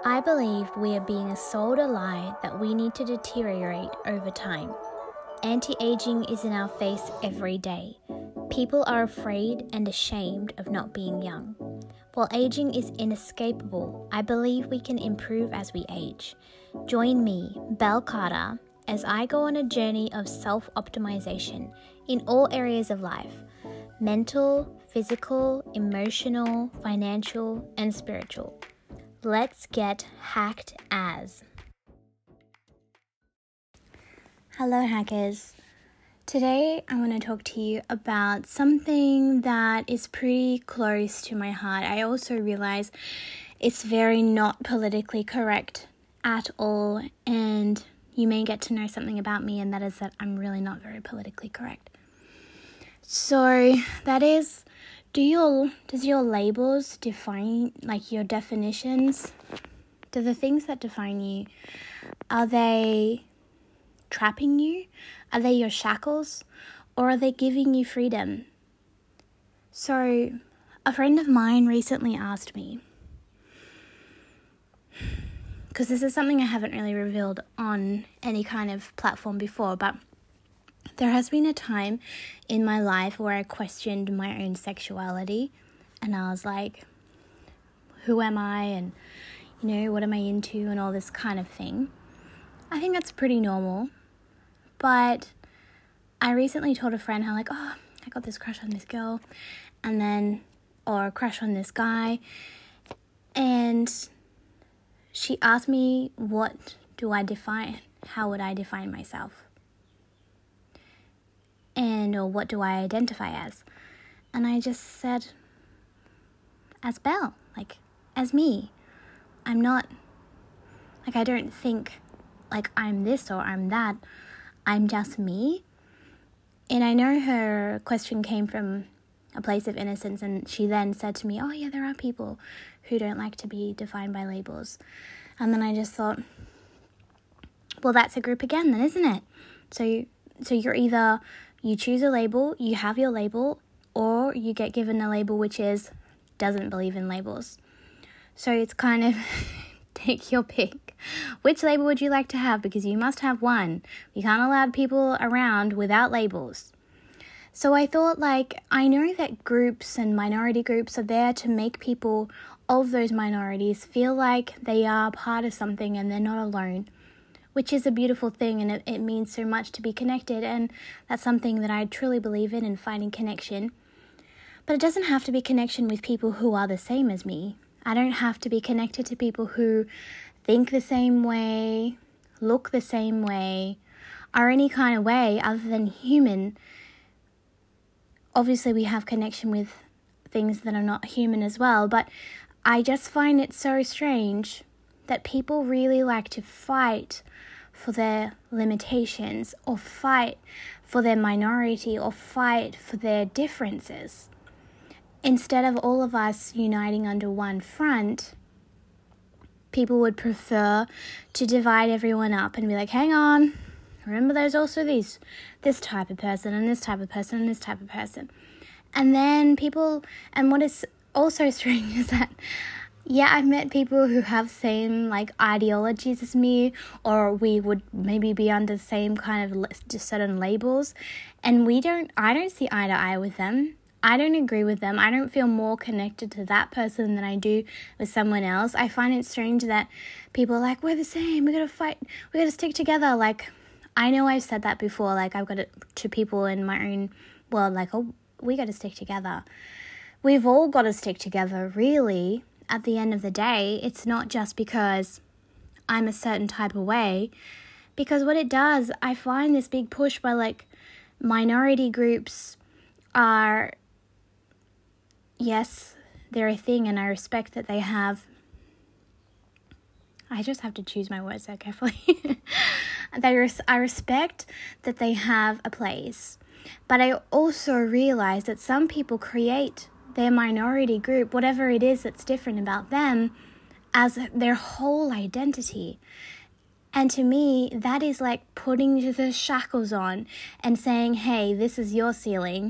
I believe we are being sold a lie that we need to deteriorate over time. Anti-aging is in our face every day. People are afraid and ashamed of not being young. While aging is inescapable, I believe we can improve as we age. Join me, Belle Carter, as I go on a journey of self-optimization in all areas of life: mental, physical, emotional, financial, and spiritual. Let's get hacked as. Hello hackers. Today I want to talk to you about something that is pretty close to my heart. I also realize it's very not politically correct at all, and you may get to know something about me, and that is that I'm really not very politically correct. So that is, does your labels define, like your definitions, do the things that define you, are they trapping you? Are they your shackles? Or are they giving you freedom? So a friend of mine recently asked me, because this is something I haven't really revealed on any kind of platform before, but there has been a time in my life where I questioned my own sexuality, and I was like, who am I, and what am I into, and all this kind of thing. I think that's pretty normal, but I recently told a friend how I got this crush on this girl, or a crush on this guy, and she asked me, what do I define? How would I define myself? Or what do I identify as? And I just said, as Belle, as me. I'm not, I don't think I'm this or I'm that. I'm just me. And I know her question came from a place of innocence, and she then said to me, oh yeah, there are people who don't like to be defined by labels. And then I just thought, well, that's a group again then, isn't it? So you're either, you choose a label, you have your label, or you get given a label which is doesn't believe in labels. So it's kind of take your pick. Which label would you like to have? Because you must have one. We can't allow people around without labels. So I thought, I know that groups and minority groups are there to make people of those minorities feel like they are part of something and they're not alone, which is a beautiful thing, and it means so much to be connected, and that's something that I truly believe in finding connection. But it doesn't have to be connection with people who are the same as me. I don't have to be connected to people who think the same way, look the same way, or any kind of way other than human. Obviously, we have connection with things that are not human as well, but I just find it so strange that people really like to fight for their limitations, or fight for their minority, or fight for their differences. Instead of all of us uniting under one front, people would prefer to divide everyone up and be like, hang on, remember there's also this type of person, and this type of person, and this type of person. And then and what is also strange is that, yeah, I've met people who have same ideologies as me, or we would maybe be under the same kind of certain labels, and I don't see eye to eye with them. I don't agree with them. I don't feel more connected to that person than I do with someone else. I find it strange that people are like, we're the same, we gotta fight, we gotta stick together. I know I've said that before, I've got it to people in my own world, oh, we gotta stick together. We've all gotta stick together, really. At the end of the day, it's not just because I'm a certain type of way, because what it does, I find this big push by minority groups are, yes, they're a thing, and I respect that they have, I just have to choose my words so carefully. I respect that they have a place, but I also realize that some people create their minority group, whatever it is that's different about them, as their whole identity. And to me, that is like putting the shackles on and saying, hey, this is your ceiling,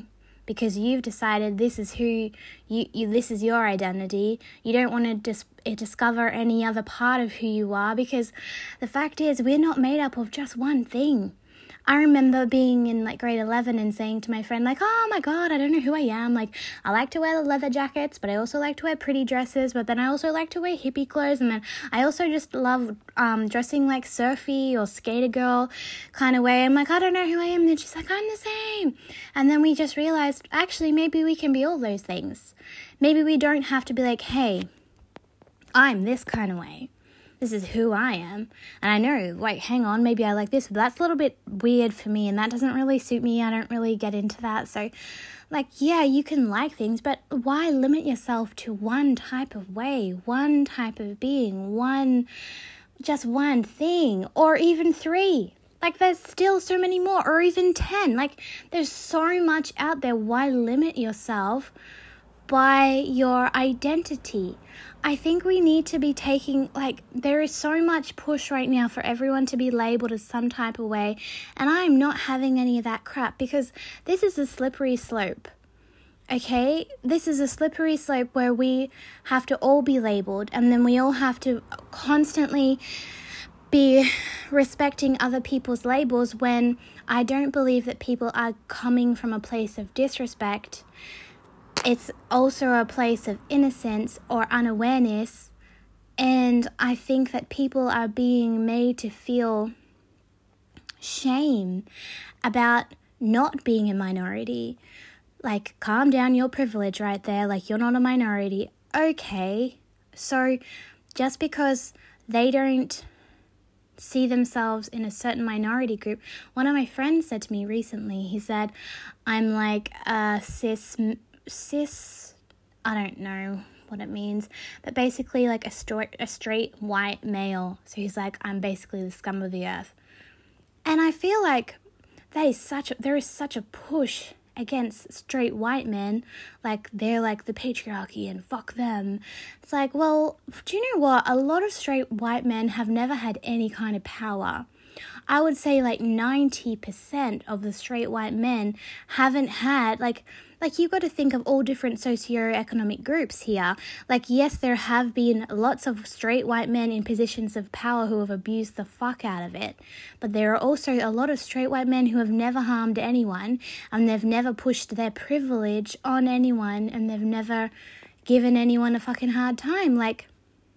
because you've decided this is who you this is your identity. You don't want to discover any other part of who you are, because the fact is we're not made up of just one thing. I remember being in like grade 11 and saying to my friend, like, oh my God, I don't know who I am. Like, I like to wear the leather jackets, but I also like to wear pretty dresses, but then I also like to wear hippie clothes. And then I also just love dressing like surfy or skater girl kind of way. I'm like, I don't know who I am. And then she's like, I'm the same. And then we just realized, actually, maybe we can be all those things. Maybe we don't have to be like, hey, I'm this kind of way. This is who I am. And I know, like, hang on, maybe I like this, but that's a little bit weird for me, and that doesn't really suit me. I don't really get into that. So, like, yeah, you can like things, but why limit yourself to one type of way, one type of being, just one thing, or even 3? Like, there's still so many more, or even 10. Like, there's so much out there. Why limit yourself by your identity? I think we need to be taking, like, there is so much push right now for everyone to be labeled as some type of way, and I'm not having any of that crap, because this is a slippery slope, okay? This is a slippery slope where we have to all be labeled, and then we all have to constantly be respecting other people's labels, when I don't believe that people are coming from a place of disrespect. It's also a place of innocence or unawareness, and I think that people are being made to feel shame about not being a minority. Like, calm down, your privilege right there, like, you're not a minority. Okay, so just because they don't see themselves in a certain minority group. One of my friends said to me recently, he said, I'm like a cis, I don't know what it means, but basically like a straight white male. So he's like, I'm basically the scum of the earth. And I feel like there is such a push against straight white men, like they're like the patriarchy and fuck them. It's like, well, do you know what? A lot of straight white men have never had any kind of power. I would say like 90% of the straight white men haven't had, like you've got to think of all different socioeconomic groups here. Like, yes, there have been lots of straight white men in positions of power who have abused the fuck out of it. But there are also a lot of straight white men who have never harmed anyone, and they've never pushed their privilege on anyone, and they've never given anyone a fucking hard time. Like,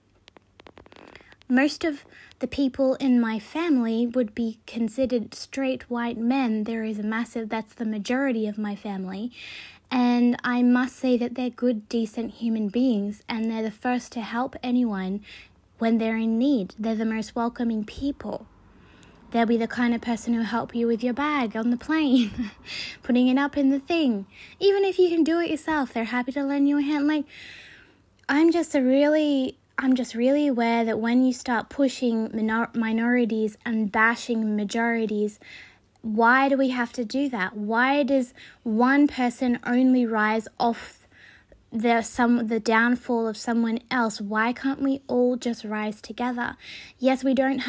most of the people in my family would be considered straight white men. That's the majority of my family. And I must say that they're good, decent human beings, and they're the first to help anyone when they're in need. They're the most welcoming people. They'll be the kind of person who'll help you with your bag on the plane, putting it up in the thing. Even if you can do it yourself, they're happy to lend you a hand. Like, I'm just really aware that when you start pushing minorities and bashing majorities, why do we have to do that? Why does one person only rise off the downfall of someone else? Why can't we all just rise together? Yes, we don't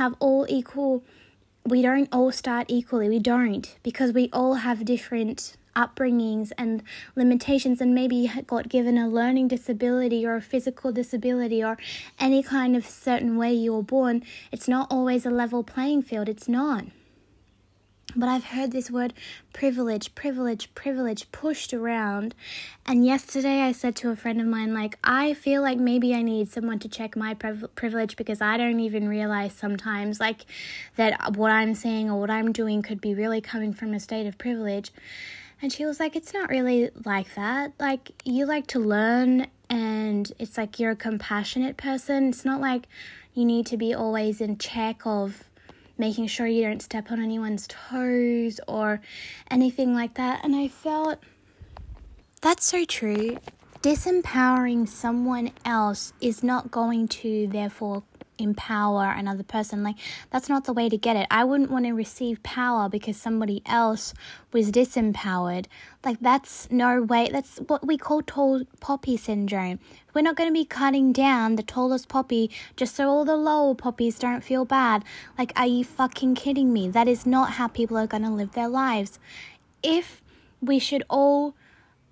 all start equally. We don't, because we all have different upbringings and limitations, and maybe got given a learning disability or a physical disability or any kind of certain way you were born. It's not always a level playing field. It's not. But I've heard this word privilege pushed around. And yesterday I said to a friend of mine, like, I feel like maybe I need someone to check my privilege, because I don't even realize sometimes, like, that what I'm saying or what I'm doing could be really coming from a state of privilege. And she was like, it's not really like that. Like, you like to learn, and it's like you're a compassionate person. It's not like you need to be always in check of making sure you don't step on anyone's toes or anything like that. And I felt that's so true. Disempowering someone else is not going to therefore empower another person. Like, that's not the way to get it. I wouldn't want to receive power because somebody else was disempowered. Like, that's no way. That's what we call tall poppy syndrome. We're not going to be cutting down the tallest poppy just so all the lower poppies don't feel bad. Like, are you fucking kidding me? That is not how people are going to live their lives. If we should all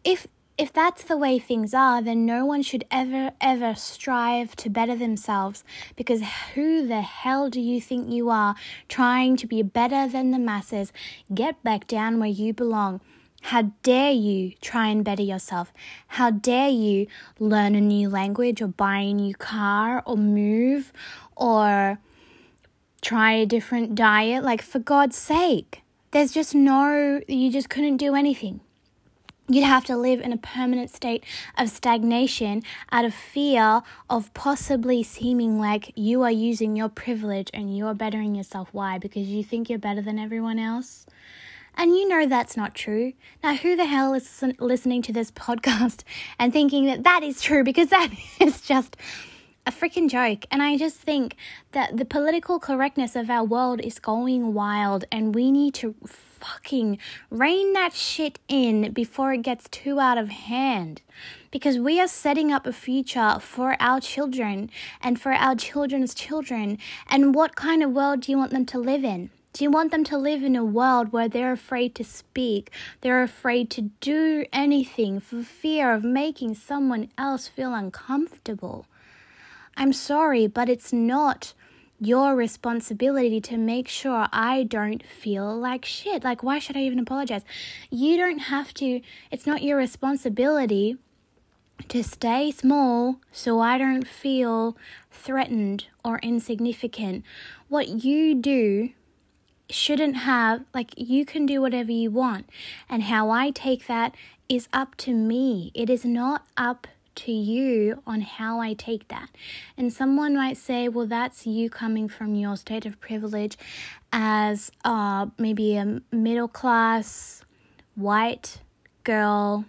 if that's the way things are, then no one should ever strive to better themselves, because who the hell do you think you are trying to be better than the masses? Get back down where you belong. How dare you try and better yourself? How dare you learn a new language or buy a new car or move or try a different diet? Like, for God's sake, you just couldn't do anything. You'd have to live in a permanent state of stagnation out of fear of possibly seeming like you are using your privilege and you are bettering yourself. Why? Because you think you're better than everyone else? And you know that's not true. Now, who the hell is listening to this podcast and thinking that that is true? Because that is just a freaking joke. And I just think that the political correctness of our world is going wild, and we need to fucking rein that shit in before it gets too out of hand, because we are setting up a future for our children and for our children's children. And what kind of world do you want them to live in? Do you want them to live in a world where they're afraid to speak, they're afraid to do anything for fear of making someone else feel uncomfortable? I'm sorry, but it's not your responsibility to make sure I don't feel like shit. Like, why should I even apologize? You don't have to. It's not your responsibility to stay small so I don't feel threatened or insignificant. What you do shouldn't have, like, you can do whatever you want. And how I take that is up to me. It is not up to you on how I take that. And someone might say, well, that's you coming from your state of privilege as maybe a middle class white girl,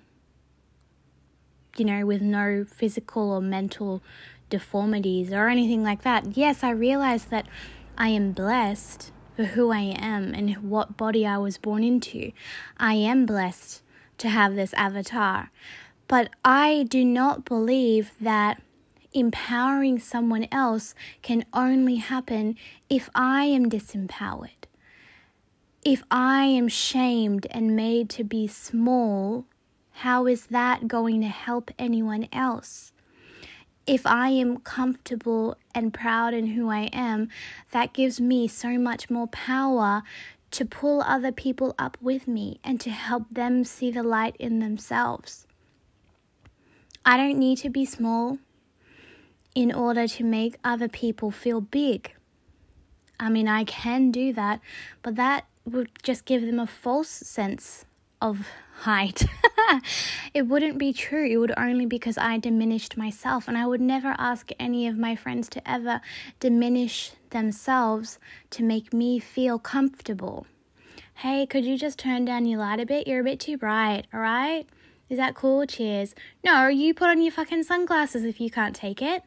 with no physical or mental deformities or anything like that. Yes, I realize that I am blessed for who I am and what body I was born into. I am blessed to have this avatar. But I do not believe that empowering someone else can only happen if I am disempowered. If I am shamed and made to be small, how is that going to help anyone else? If I am comfortable and proud in who I am, that gives me so much more power to pull other people up with me and to help them see the light in themselves. I don't need to be small in order to make other people feel big. I mean, I can do that, but that would just give them a false sense of height. It wouldn't be true. It would only be because I diminished myself, and I would never ask any of my friends to ever diminish themselves to make me feel comfortable. Hey, could you just turn down your light a bit? You're a bit too bright, all right? Is that cool? Cheers. No, you put on your fucking sunglasses if you can't take it.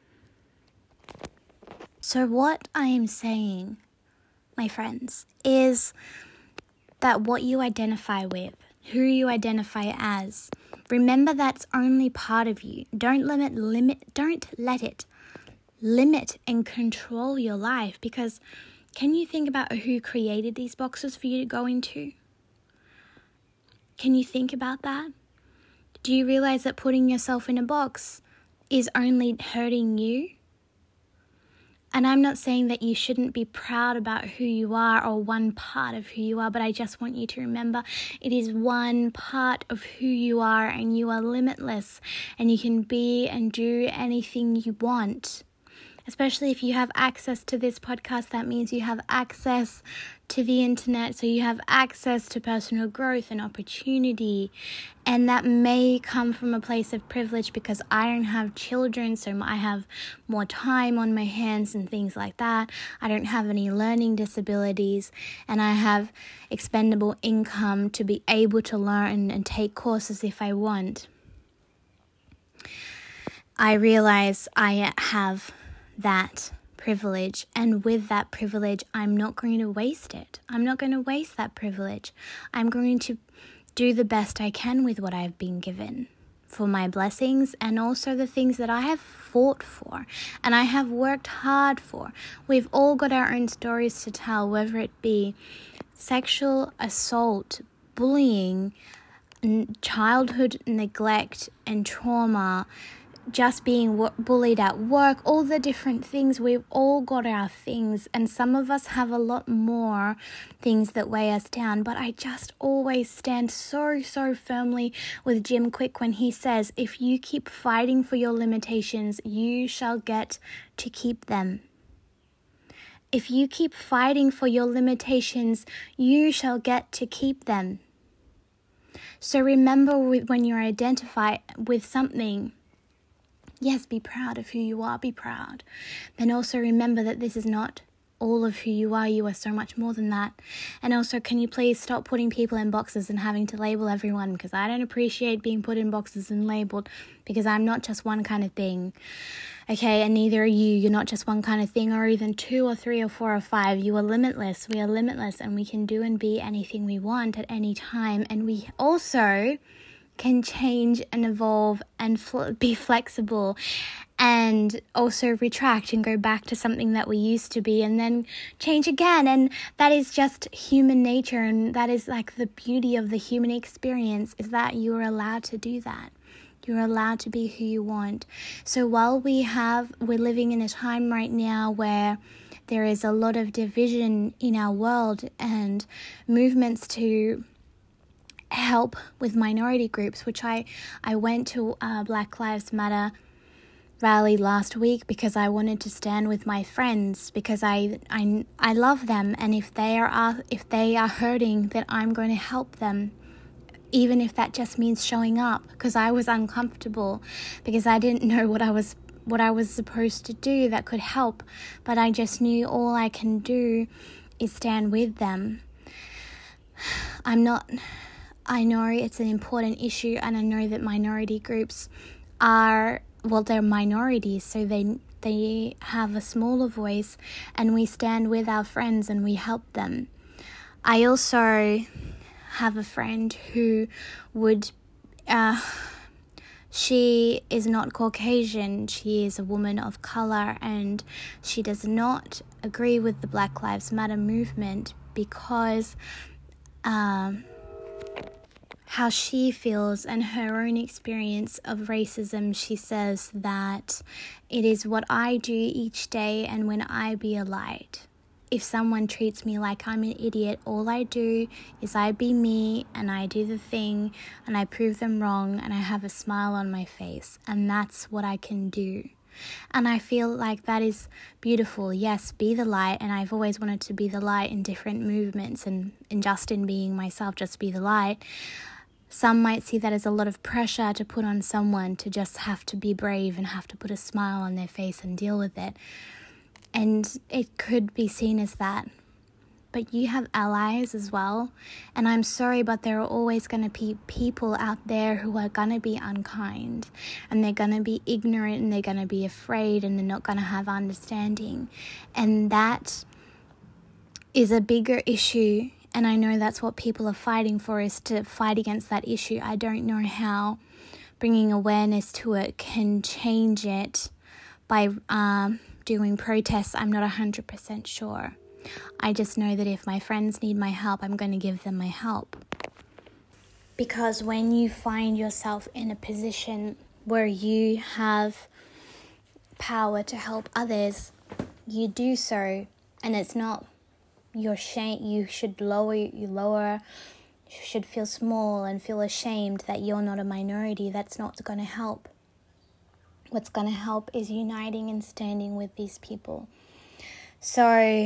So what I am saying, my friends, is that what you identify with, who you identify as, remember that's only part of you. Don't let it limit and control your life, because can you think about who created these boxes for you to go into? Can you think about that? Do you realize that putting yourself in a box is only hurting you? And I'm not saying that you shouldn't be proud about who you are or one part of who you are, but I just want you to remember it is one part of who you are, and you are limitless, and you can be and do anything you want. Especially if you have access to this podcast, that means you have access to the internet, so you have access to personal growth and opportunity. And that may come from a place of privilege because I don't have children, so I have more time on my hands and things like that. I don't have any learning disabilities, and I have expendable income to be able to learn and take courses if I want. I realize I have that privilege, and with that privilege, I'm not going to waste it. I'm not going to waste that privilege. I'm going to do the best I can with what I've been given for my blessings, and also the things that I have fought for and I have worked hard for. We've all got our own stories to tell, whether it be sexual assault, bullying, childhood neglect and trauma, just being bullied at work, all the different things. We've all got our things, and some of us have a lot more things that weigh us down. But I just always stand so firmly with Jim Kwik when he says, if you keep fighting for your limitations, you shall get to keep them. If you keep fighting for your limitations, you shall get to keep them. So remember, when you identify with something, yes, be proud of who you are, be proud. Then also remember that this is not all of who you are so much more than that. And also, can you please stop putting people in boxes and having to label everyone? Because I don't appreciate being put in boxes and labeled, because I'm not just one kind of thing. Okay, and neither are you. You're not just one kind of thing, or even 2 or 3 or 4 or 5. You are limitless. We are limitless, and we can do and be anything we want at any time. And we also can change and evolve and be flexible, and also retract and go back to something that we used to be, and then change again. And that is just human nature, and that is like the beauty of the human experience, is that you are allowed to do that. You're allowed to be who you want. So while we're living in a time right now where there is a lot of division in our world and movements to help with minority groups, which I went to a Black Lives Matter rally last week because I wanted to stand with my friends, because I love them, and if they are hurting, then I'm going to help them, even if that just means showing up, because I was uncomfortable, because I didn't know what I was supposed to do that could help, but I just knew all I can do is stand with them. I know it's an important issue, and I know that minority groups they're minorities, so they have a smaller voice, and we stand with our friends and we help them. I also have a friend who she is not Caucasian, she is a woman of color, and she does not agree with the Black Lives Matter movement because how she feels and her own experience of racism. She says that it is what I do each day, and when I be a light. If someone treats me like I'm an idiot, all I do is I be me, and I do the thing, and I prove them wrong, and I have a smile on my face, and that's what I can do. And I feel like that is beautiful. Yes, be the light, and I've always wanted to be the light in different movements, and just in being myself, just be the light. Some might see that as a lot of pressure to put on someone to just have to be brave and have to put a smile on their face and deal with it. And it could be seen as that. But you have allies as well. And I'm sorry, but there are always going to be people out there who are going to be unkind. And they're going to be ignorant, and they're going to be afraid, and they're not going to have understanding. And that is a bigger issue. And I know that's what people are fighting for, is to fight against that issue. I don't know how bringing awareness to it can change it by doing protests. I'm not 100% sure. I just know that if my friends need my help, I'm going to give them my help. Because when you find yourself in a position where you have power to help others, you do so, and it's not your shame. You should you should feel small and feel ashamed that you're not a minority. That's not going to help. What's going to help is uniting and standing with these people. So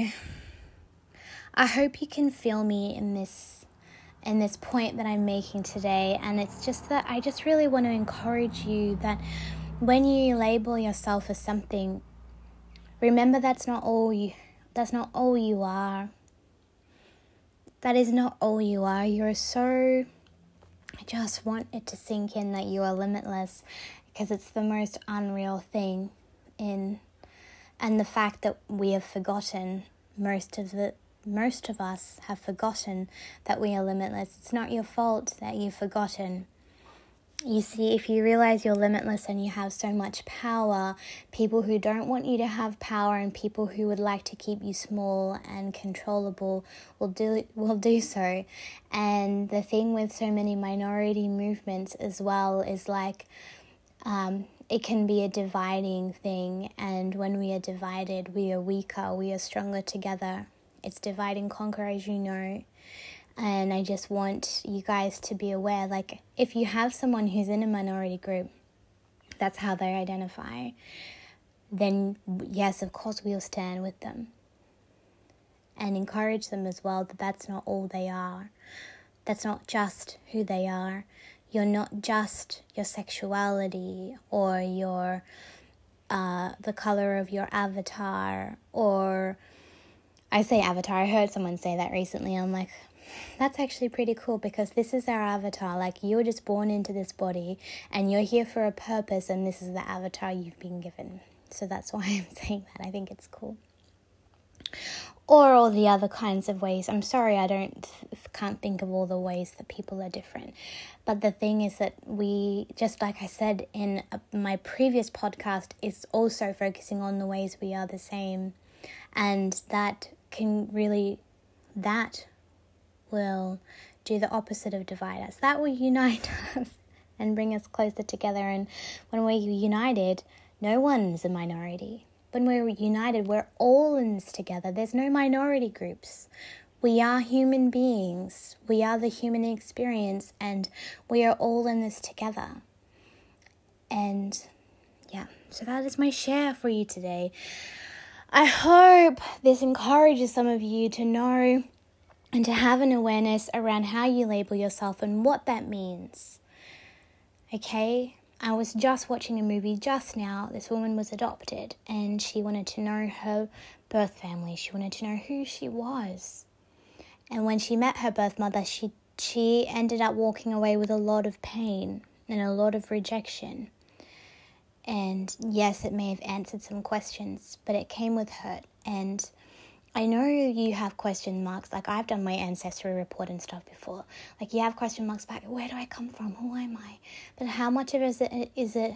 I hope you can feel me in this point that I'm making today. And it's just that I just really want to encourage you that when you label yourself as something, remember that's not all you are. That is not all you are. I just want it to sink in that you are limitless, because it's the most unreal thing and the fact that we have forgotten, most of us have forgotten that we are limitless. It's not your fault that you've forgotten. You see, if you realize you're limitless and you have so much power, people who don't want you to have power and people who would like to keep you small and controllable will do so. And the thing with so many minority movements as well is like, it can be a dividing thing, and when we are divided, we are weaker, we are stronger together. It's divide and conquer, as you know. And I just want you guys to be aware, like, if you have someone who's in a minority group, that's how they identify, then yes, of course, we'll stand with them and encourage them as well, that that's not all they are. That's not just who they are. You're not just your sexuality or your the color of your avatar, or I say avatar, I heard someone say that recently. I'm like, that's actually pretty cool, because this is our avatar. Like, you're just born into this body and you're here for a purpose, and this is the avatar you've been given. So that's why I'm saying that. I think it's cool. Or all the other kinds of ways. I'm sorry, I can't think of all the ways that people are different. But the thing is that we, just like I said in my previous podcast, is also focusing on the ways we are the same. And that will do the opposite of divide us. That will unite us and bring us closer together. And when we're united, no one's a minority. When we're united, we're all in this together. There's no minority groups. We are human beings. We are the human experience, and we are all in this together. And yeah, so that is my share for you today. I hope this encourages some of you to know and to have an awareness around how you label yourself and what that means. Okay? I was just watching a movie just now. This woman was adopted and she wanted to know her birth family. She wanted to know who she was. And when she met her birth mother, she ended up walking away with a lot of pain and a lot of rejection. And yes, it may have answered some questions, but it came with hurt. And I know you have question marks. Like, I've done my ancestry report and stuff before. Like, you have question marks back. Where do I come from? Who am I? But how much of it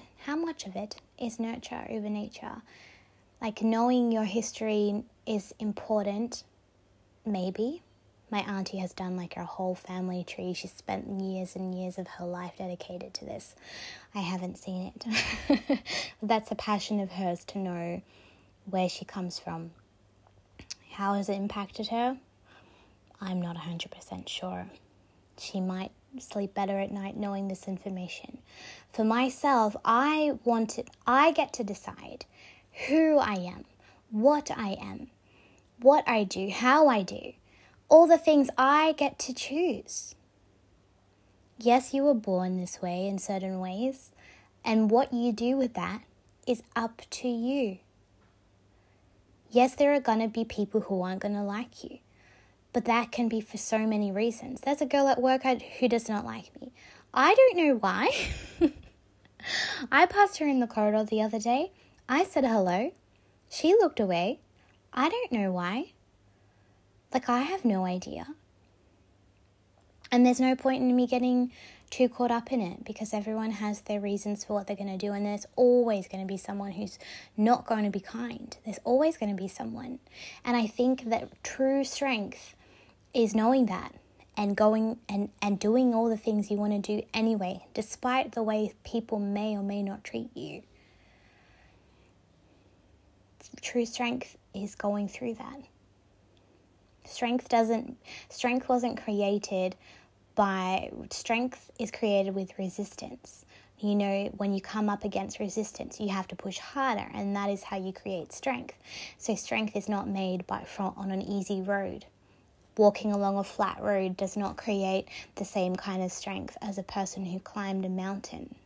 is nurture over nature? Like, knowing your history is important. Maybe. My auntie has done like her whole family tree. She spent years and years of her life dedicated to this. I haven't seen it. That's a passion of hers, to know where she comes from. How has it impacted her? I'm not 100% sure. She might sleep better at night knowing this information. For myself, I get to decide who I am, what I do, how I do. All the things I get to choose. Yes, you were born this way in certain ways, and what you do with that is up to you. Yes, there are going to be people who aren't going to like you, but that can be for so many reasons. There's a girl at work who does not like me. I don't know why. I passed her in the corridor the other day. I said hello. She looked away. I don't know why. Like, I have no idea. And there's no point in me getting too caught up in it, because everyone has their reasons for what they're going to do, and there's always going to be someone who's not going to be kind. There's always going to be someone. And I think that true strength is knowing that and going and doing all the things you want to do anyway, despite the way people may or may not treat you. True strength is going through that. Strength is created with resistance. You know, when you come up against resistance, you have to push harder, and that is how you create strength. So strength is not made on an easy road. Walking along a flat road does not create the same kind of strength as a person who climbed a mountain.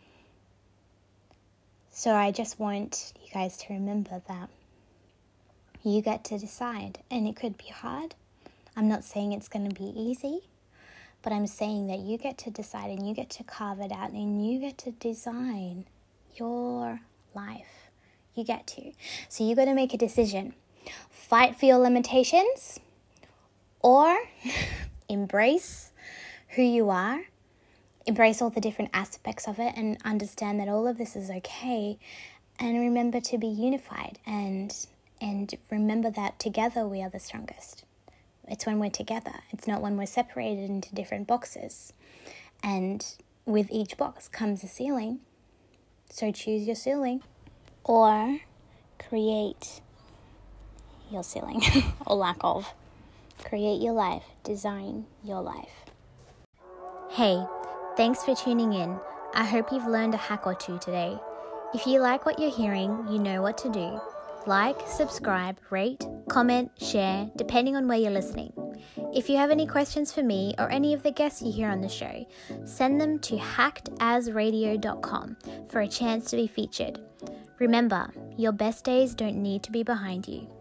So I just want you guys to remember that you get to decide, and it could be hard. I'm not saying it's going to be easy, but I'm saying that you get to decide, and you get to carve it out, and you get to design your life. You get to. So you got to make a decision. Fight for your limitations, or embrace who you are embrace all the different aspects of it and understand that all of this is okay, and remember to be unified and remember that together we are the strongest. It's when we're together. It's not when we're separated into different boxes. And with each box comes a ceiling. So choose your ceiling or create your ceiling or lack of. Create your life. Design your life. Hey, thanks for tuning in. I hope you've learned a hack or two today. If you like what you're hearing, you know what to do. Like, subscribe, rate, comment, share, depending on where you're listening. If you have any questions for me or any of the guests you hear on the show, send them to hackedasradio.com for a chance to be featured. Remember, your best days don't need to be behind you.